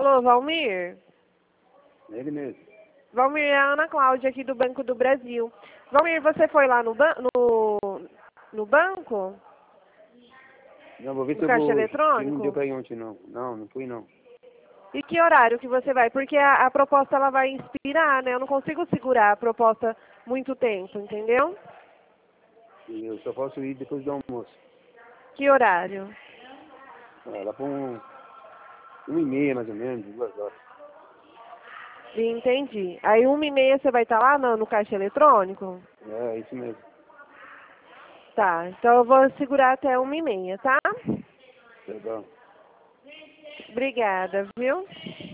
Alô, Valmir? Ele mesmo. Valmir, é a Ana Cláudia aqui do Banco do Brasil. Valmir, você foi lá no banco? Não, vou ver se No eu caixa vou. eletrônico? Não deu pra ir ontem, não. Não fui, não. E que horário que você vai? Porque a proposta ela vai inspirar, né? Eu não consigo segurar a proposta muito tempo, entendeu? E eu só posso ir depois do almoço. Que horário? Lá pra 1h30, mais ou menos, 2 horas. Entendi. Aí 1h30 você vai estar lá no caixa eletrônico? É, isso mesmo. Tá, então eu vou segurar até 1h30, tá? Legal. Obrigada, viu?